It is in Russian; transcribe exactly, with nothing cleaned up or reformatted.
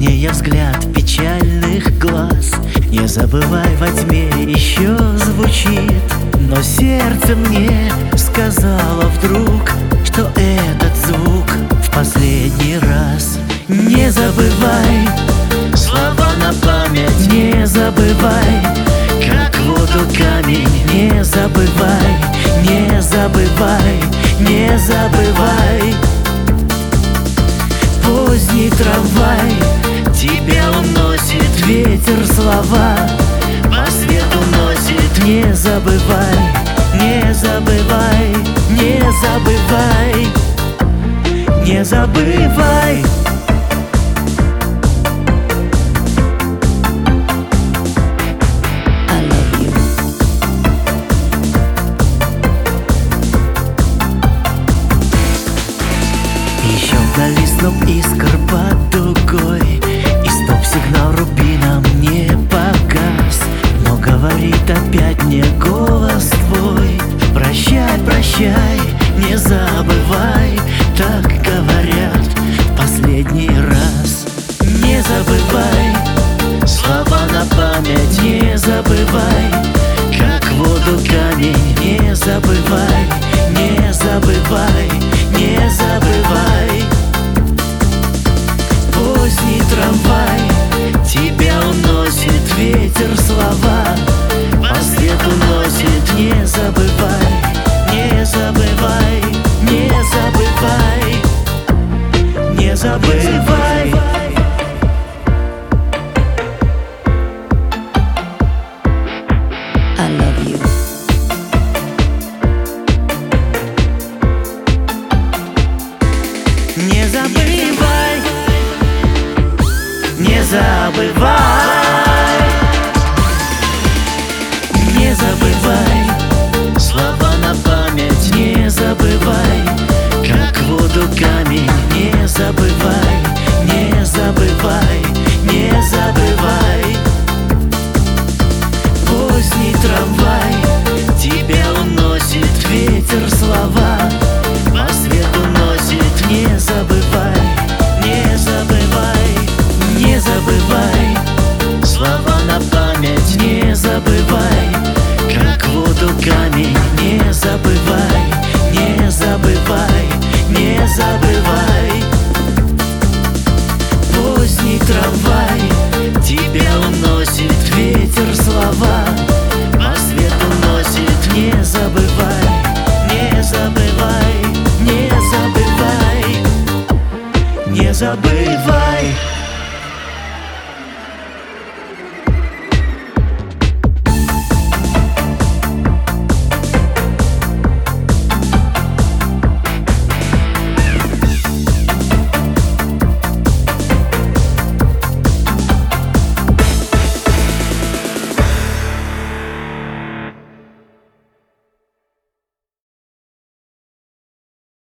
прежний взгляд печальных глаз. Не забывай, во тьме еще звучит, но сердце мне сказала вдруг, что этот звук в последний раз. Не забывай слова на память, не забывай, как воду камень. Не забывай, не забывай, не забывай. Поздний трамвай, тебя уносит ветер, слова по свету носит. Не забывай, не забывай, не забывай, не забывай. Еще вдали сноп искр под дугой, и стоп-сигнал рубином не погас. Но говорит опять мне голос твой: прощай, прощай, не забывай. Так говорят в последний раз. Не забывай слова на память, не забывай, как воду камень. Не забывай, не забывай, не забывай. Поздний трамвай, тебя уносит ветер, слова по свету носит. Не забывай, не забывай, не забывай, не забывай. I love you. Не забывай, не забывай, не забывай слова на память. Не забывай, как воду камень. Не забывай, не забывай, не забывай. Поздний трамвай, тебя уносит ветер, слова по свету носит. Не забывай, не забывай, не забывай слова на память. Не забывай, как воду камень. Не забывай, не забывай, не забывай. Поздний трамвай, тебя уносит ветер, слова по свету носит. Не забывай, не забывай, не забывай, не забывай.